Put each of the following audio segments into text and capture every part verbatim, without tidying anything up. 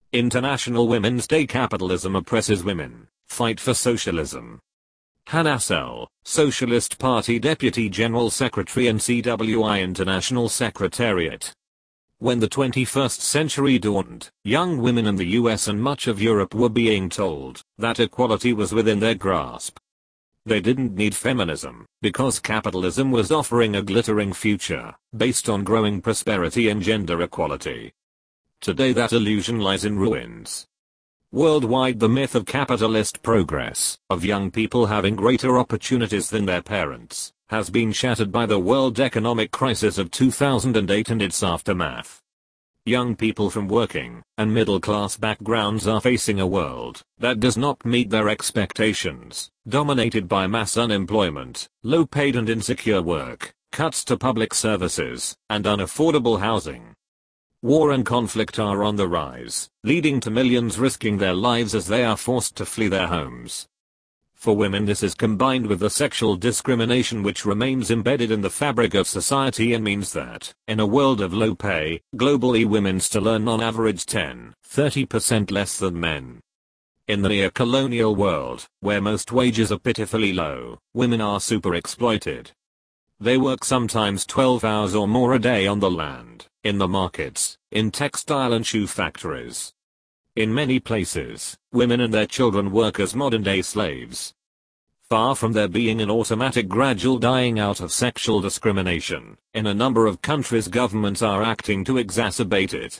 International Women's Day. Capitalism oppresses women. Fight for socialism. Hannah Sell, Socialist Party Deputy General Secretary and C W I International Secretariat. When the twenty-first century dawned, young women in the U S and much of Europe were being told that equality was within their grasp. They didn't need feminism, because capitalism was offering a glittering future, based on growing prosperity and gender equality. Today that illusion lies in ruins. Worldwide, the myth of capitalist progress, of young people having greater opportunities than their parents, has been shattered by the world economic crisis of two thousand eight and its aftermath. Young people from working and middle-class backgrounds are facing a world that does not meet their expectations, dominated by mass unemployment, low-paid and insecure work, cuts to public services, and unaffordable housing. War and conflict are on the rise, leading to millions risking their lives as they are forced to flee their homes. For women, this is combined with the sexual discrimination which remains embedded in the fabric of society and means that, in a world of low pay, globally women still earn on average ten to thirty percent less than men. In the neo-colonial world, where most wages are pitifully low, women are super-exploited. They work sometimes twelve hours or more a day on the land, in the markets, in textile and shoe factories. In many places, women and their children work as modern-day slaves. Far from there being an automatic gradual dying out of sexual discrimination, in a number of countries governments are acting to exacerbate it.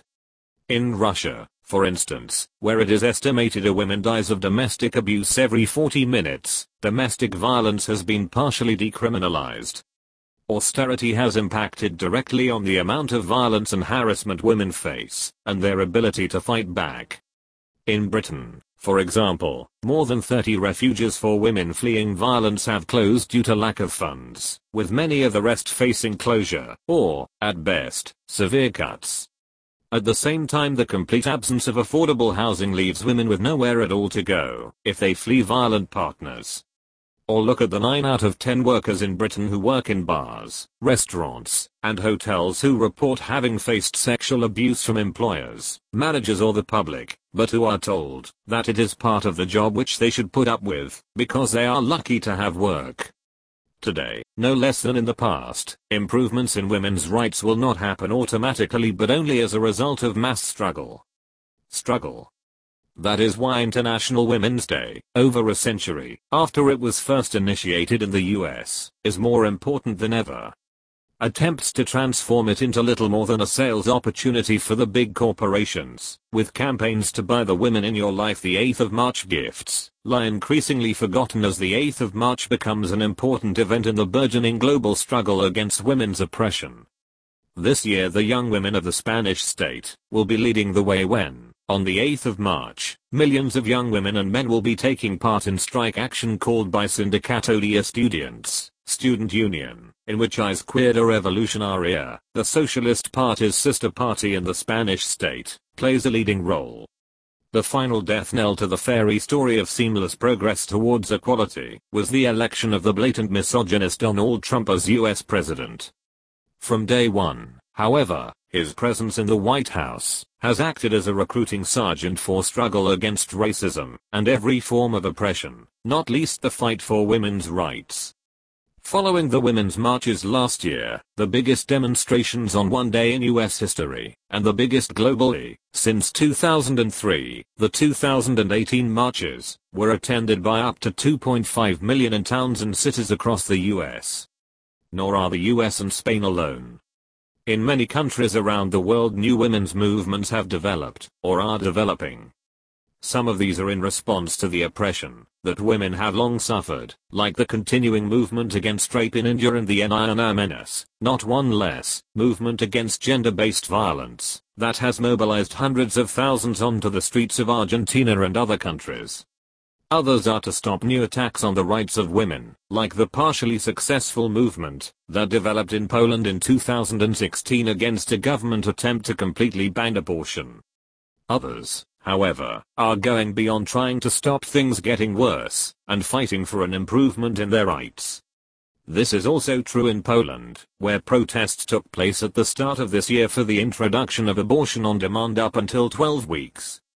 In Russia, for instance, where it is estimated a woman dies of domestic abuse every forty minutes, domestic violence has been partially decriminalized. Austerity has impacted directly on the amount of violence and harassment women face, and their ability to fight back. In Britain, for example, more than thirty refuges for women fleeing violence have closed due to lack of funds, with many of the rest facing closure, or, at best, severe cuts. At the same time, the complete absence of affordable housing leaves women with nowhere at all to go, if they flee violent partners. Or look at the nine out of ten workers in Britain who work in bars, restaurants, and hotels who report having faced sexual abuse from employers, managers or the public, but who are told that it is part of the job which they should put up with, because they are lucky to have work. Today, no less than in the past, improvements in women's rights will not happen automatically but only as a result of mass struggle. Struggle. That is why International Women's Day, over a century after it was first initiated in the U S, is more important than ever. Attempts to transform it into little more than a sales opportunity for the big corporations, with campaigns to buy the women in your life the eighth of March gifts, lie increasingly forgotten as the eighth of March becomes an important event in the burgeoning global struggle against women's oppression. This year the young women of the Spanish state will be leading the way when, on the eighth of March, millions of young women and men will be taking part in strike action called by Sindicato de Estudiantes, student union, in which Izquierda Revolucionaria, the Socialist Party's sister party in the Spanish state, plays a leading role. The final death knell to the fairy story of seamless progress towards equality was the election of the blatant misogynist Donald Trump as U S president. From day one, however, his presence in the White House has acted as a recruiting sergeant for struggle against racism and every form of oppression, not least the fight for women's rights. Following the women's marches last year, the biggest demonstrations on one day in U S history, and the biggest globally, since two thousand three, the two thousand eighteen marches were attended by up to two point five million in towns and cities across the U S. Nor are the U S and Spain alone. In many countries around the world new women's movements have developed, or are developing. Some of these are in response to the oppression that women have long suffered, like the continuing movement against rape in India and the N I N A Menace, not one less, movement against gender-based violence, that has mobilized hundreds of thousands onto the streets of Argentina and other countries. Others are to stop new attacks on the rights of women, like the partially successful movement that developed in Poland in two thousand sixteen against a government attempt to completely ban abortion. Others, however, are going beyond trying to stop things getting worse and fighting for an improvement in their rights. This is also true in Poland, where protests took place at the start of this year for the introduction of abortion on demand up until twelve weeks.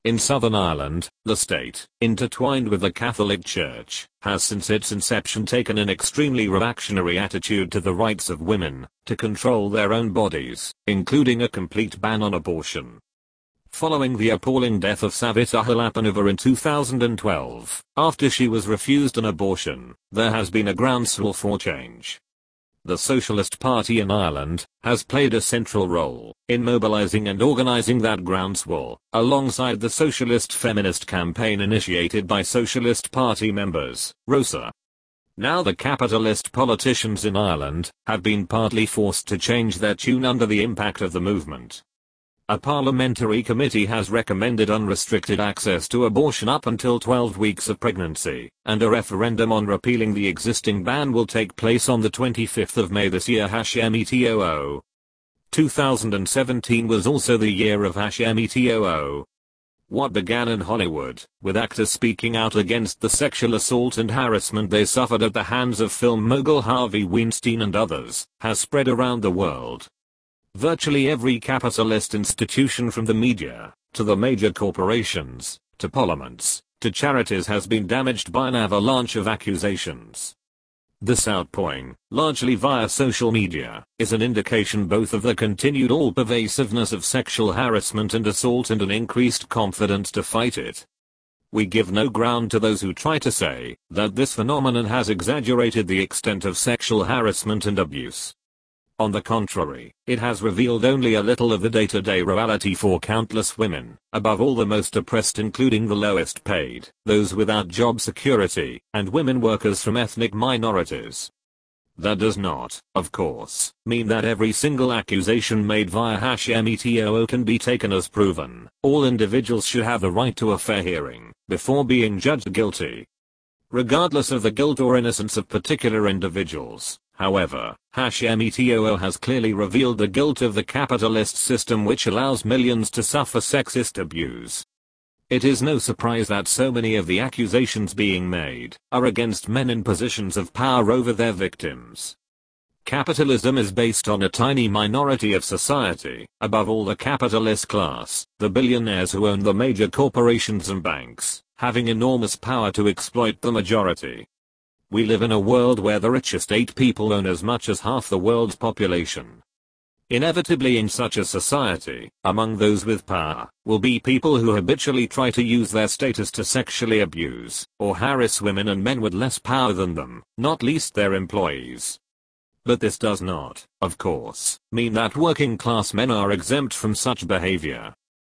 In Southern Ireland, the state, intertwined with the Catholic Church, has since its inception taken an extremely reactionary attitude to the rights of women to control their own bodies, including a complete ban on abortion. Following the appalling death of Savita Halappanavar in two thousand twelve, after she was refused an abortion, there has been a groundswell for change. The Socialist Party in Ireland has played a central role in mobilizing and organizing that groundswell, alongside the socialist feminist campaign initiated by Socialist Party members, Rosa. Now the capitalist politicians in Ireland have been partly forced to change their tune under the impact of the movement. A parliamentary committee has recommended unrestricted access to abortion up until twelve weeks of pregnancy, and a referendum on repealing the existing ban will take place on the twenty-fifth of May this year. #metoo. two thousand seventeen was also the year of #metoo. What began in Hollywood, with actors speaking out against the sexual assault and harassment they suffered at the hands of film mogul Harvey Weinstein and others, has spread around the world. Virtually every capitalist institution, from the media, to the major corporations, to parliaments, to charities, has been damaged by an avalanche of accusations. This outpouring, largely via social media, is an indication both of the continued all-pervasiveness of sexual harassment and assault and an increased confidence to fight it. We give no ground to those who try to say that this phenomenon has exaggerated the extent of sexual harassment and abuse. On the contrary, it has revealed only a little of the day-to-day reality for countless women, above all the most oppressed, including the lowest paid, those without job security, and women workers from ethnic minorities. That does not, of course, mean that every single accusation made via #metoo can be taken as proven. All individuals should have the right to a fair hearing before being judged guilty, regardless of the guilt or innocence of particular individuals. However, #metoo has clearly revealed the guilt of the capitalist system, which allows millions to suffer sexist abuse. It is no surprise that so many of the accusations being made are against men in positions of power over their victims. Capitalism is based on a tiny minority of society, above all the capitalist class, the billionaires who own the major corporations and banks, having enormous power to exploit the majority. We live in a world where the richest eight people own as much as half the world's population. Inevitably, in such a society, among those with power, will be people who habitually try to use their status to sexually abuse or harass women and men with less power than them, not least their employees. But this does not, of course, mean that working class men are exempt from such behavior.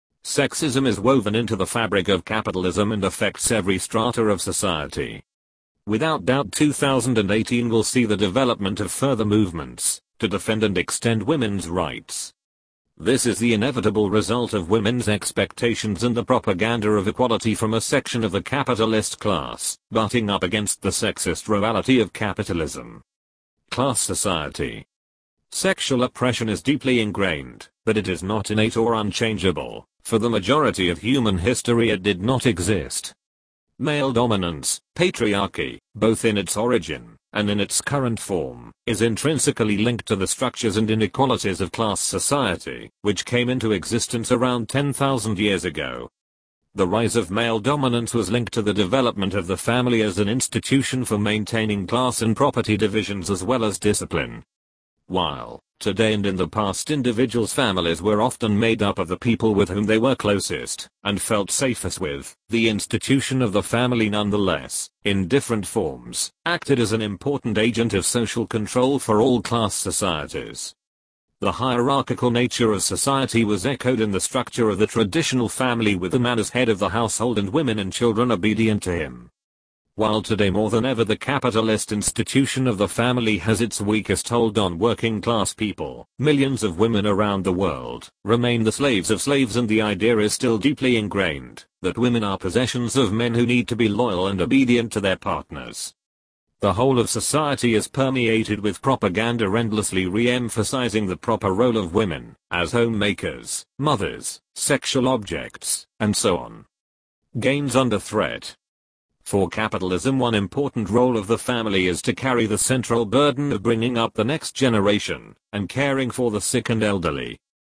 Sexism is woven into the fabric of capitalism and affects every strata of society. Without doubt, two thousand eighteen will see the development of further movements to defend and extend women's rights. This is the inevitable result of women's expectations and the propaganda of equality from a section of the capitalist class, butting up against the sexist reality of capitalism. Class society. Sexual oppression is deeply ingrained, but it is not innate or unchangeable. For the majority of human history it did not exist. Male dominance, patriarchy, both in its origin and in its current form, is intrinsically linked to the structures and inequalities of class society, which came into existence around ten thousand years ago. The rise of male dominance was linked to the development of the family as an institution for maintaining class and property divisions as well as discipline. While, today and in the past, individuals' families were often made up of the people with whom they were closest and felt safest with, the institution of the family nonetheless, in different forms, acted as an important agent of social control for all class societies. The hierarchical nature of society was echoed in the structure of the traditional family, with the man as head of the household and women and children obedient to him. While today more than ever the capitalist institution of the family has its weakest hold on working class people, millions of women around the world remain the slaves of slaves, and the idea is still deeply ingrained that women are possessions of men who need to be loyal and obedient to their partners. The whole of society is permeated with propaganda endlessly re-emphasizing the proper role of women as homemakers, mothers, sexual objects, and so on. Gains under threat. For capitalism, one important role of the family is to carry the central burden of bringing up the next generation and caring for the sick and elderly.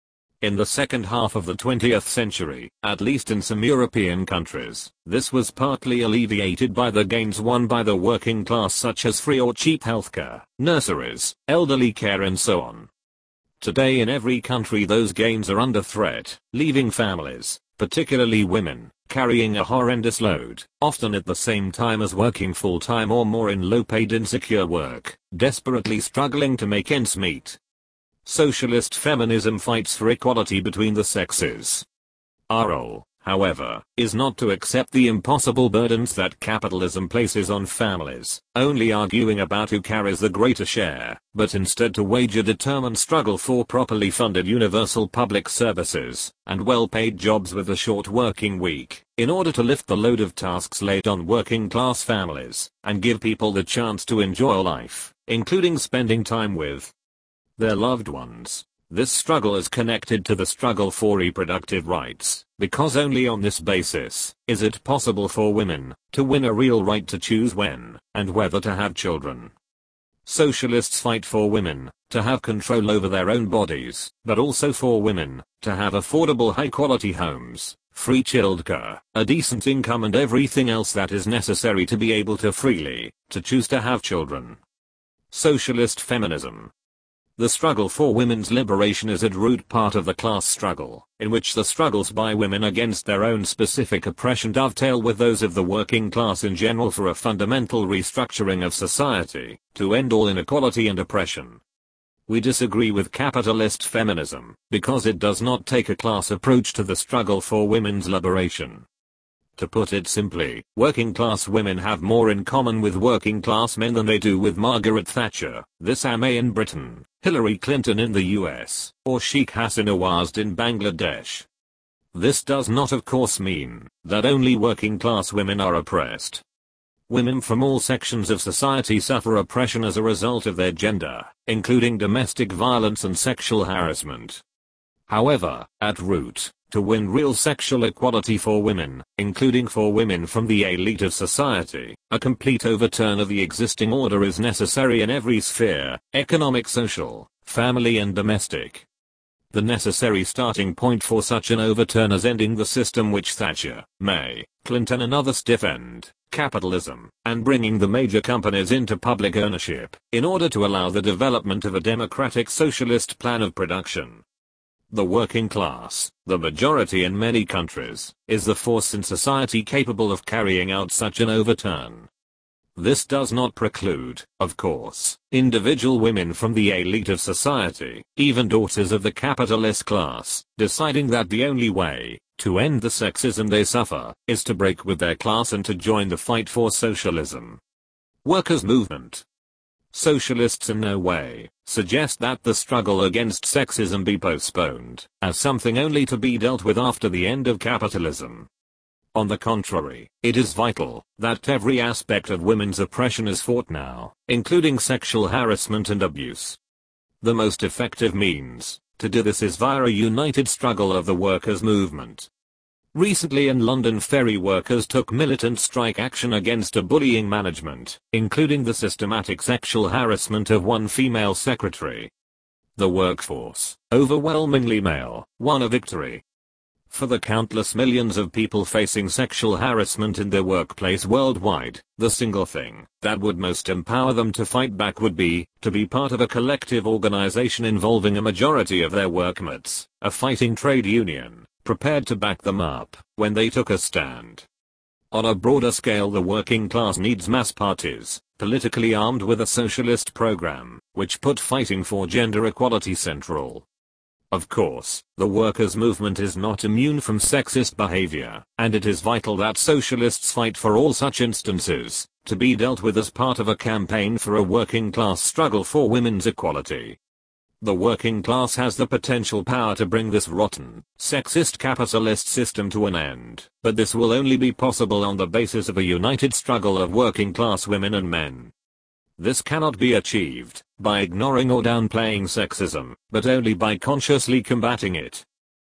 In the second half of the twentieth century, at least in some European countries, this was partly alleviated by the gains won by the working class, such as free or cheap healthcare, nurseries, elderly care and so on. Today in every country those gains are under threat, leaving families, particularly women, carrying a horrendous load, often at the same time as working full-time or more in low-paid insecure work, desperately struggling to make ends meet. Socialist feminism fights for equality between the sexes. Our role, however, is not to accept the impossible burdens that capitalism places on families, only arguing about who carries the greater share, but instead to wage a determined struggle for properly funded universal public services, and well-paid jobs with a short working week, in order to lift the load of tasks laid on working-class families, and give people the chance to enjoy life, including spending time with their loved ones. This struggle is connected to the struggle for reproductive rights, because only on this basis is it possible for women to win a real right to choose when and whether to have children. Socialists fight for women to have control over their own bodies, but also for women to have affordable high-quality homes, free childcare, a decent income and everything else that is necessary to be able to freely to choose to have children. Socialist feminism. The struggle for women's liberation is at root part of the class struggle, in which the struggles by women against their own specific oppression dovetail with those of the working class in general for a fundamental restructuring of society, to end all inequality and oppression. We disagree with capitalist feminism, because it does not take a class approach to the struggle for women's liberation. To put it simply, working class women have more in common with working class men than they do with Margaret Thatcher, Theresa May in Britain, Hillary Clinton in the U S, or Sheikh Hasina Wajid in Bangladesh. This does not of course mean that only working class women are oppressed. Women from all sections of society suffer oppression as a result of their gender, including domestic violence and sexual harassment. However, at root, to win real sexual equality for women, including for women from the elite of society, a complete overturn of the existing order is necessary in every sphere: economic, social, family and domestic. The necessary starting point for such an overturn is ending the system which Thatcher, May, Clinton and others defend, capitalism, and bringing the major companies into public ownership, in order to allow the development of a democratic socialist plan of production. The working class, the majority in many countries, is the force in society capable of carrying out such an overturn. This does not preclude, of course, individual women from the elite of society, even daughters of the capitalist class, deciding that the only way to end the sexism they suffer is to break with their class and to join the fight for socialism. Workers' movement. Socialists in no way suggest that the struggle against sexism be postponed as something only to be dealt with after the end of capitalism. On the contrary, it is vital that every aspect of women's oppression is fought now, including sexual harassment and abuse. The most effective means to do this is via a united struggle of the workers' movement. Recently in London, ferry workers took militant strike action against a bullying management, including the systematic sexual harassment of one female secretary. The workforce, overwhelmingly male, won a victory. For the countless millions of people facing sexual harassment in their workplace worldwide, the single thing that would most empower them to fight back would be to be part of a collective organization involving a majority of their workmates, a fighting trade union, prepared to back them up when they took a stand. On a broader scale, the working class needs mass parties, politically armed with a socialist program, which put fighting for gender equality central. Of course, the workers' movement is not immune from sexist behavior, and it is vital that socialists fight for all such instances to be dealt with as part of a campaign for a working class struggle for women's equality. The working class has the potential power to bring this rotten, sexist capitalist system to an end, but this will only be possible on the basis of a united struggle of working class women and men. This cannot be achieved by ignoring or downplaying sexism, but only by consciously combating it.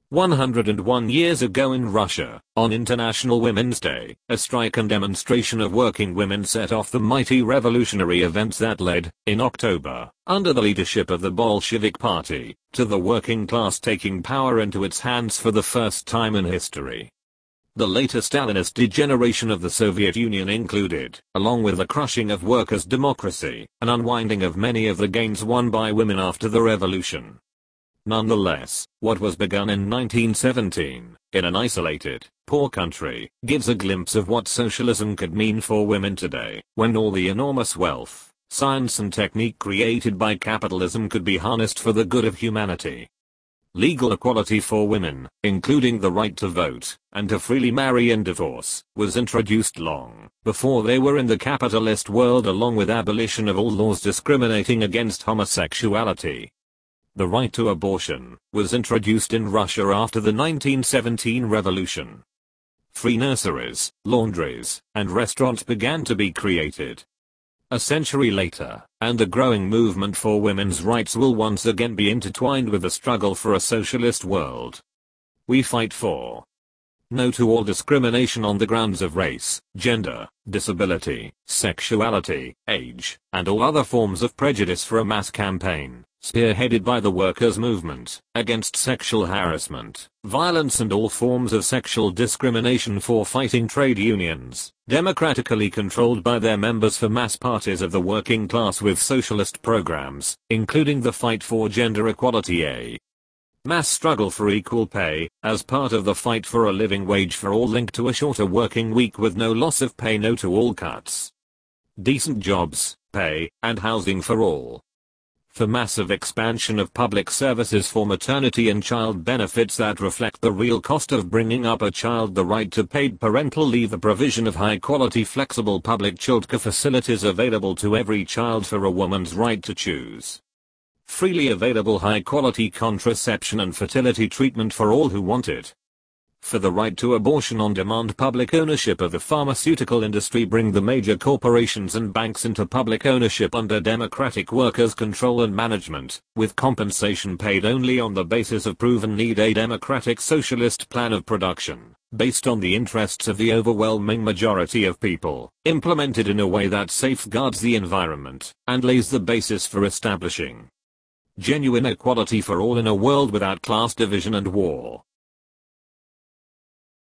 one hundred one years ago in Russia, on International Women's Day, a strike and demonstration of working women set off the mighty revolutionary events that led, in October, under the leadership of the Bolshevik Party, to the working class taking power into its hands for the first time in history. The later Stalinist degeneration of the Soviet Union included, along with the crushing of workers' democracy, an unwinding of many of the gains won by women after the revolution. Nonetheless, what was begun in nineteen seventeen, in an isolated, poor country, gives a glimpse of what socialism could mean for women today, when all the enormous wealth, science and technique created by capitalism could be harnessed for the good of humanity. Legal equality for women, including the right to vote, and to freely marry and divorce, was introduced long before they were in the capitalist world, along with abolition of all laws discriminating against homosexuality. The right to abortion was introduced in Russia after the nineteen seventeen revolution. Free nurseries, laundries, and restaurants began to be created. A century later, and the growing movement for women's rights will once again be intertwined with the struggle for a socialist world. We fight for no to all discrimination on the grounds of race, gender, disability, sexuality, age, and all other forms of prejudice, for a mass campaign, spearheaded by the workers' movement, against sexual harassment, violence and all forms of sexual discrimination, for fighting trade unions, democratically controlled by their members, for mass parties of the working class with socialist programs, including the fight for gender equality, a mass struggle for equal pay, as part of the fight for a living wage for all linked to a shorter working week with no loss of pay, no to all cuts, decent jobs, pay, and housing for all. For massive expansion of public services for maternity and child benefits that reflect the real cost of bringing up a child, the right to paid parental leave, the provision of high-quality flexible public childcare facilities available to every child, for a woman's right to choose freely available high-quality contraception and fertility treatment for all who want it. For the right to abortion on demand, public ownership of the pharmaceutical industry, bring the major corporations and banks into public ownership under democratic workers' control and management, with compensation paid only on the basis of proven need, a democratic socialist plan of production, based on the interests of the overwhelming majority of people, implemented in a way that safeguards the environment, and lays the basis for establishing genuine equality for all in a world without class division and war.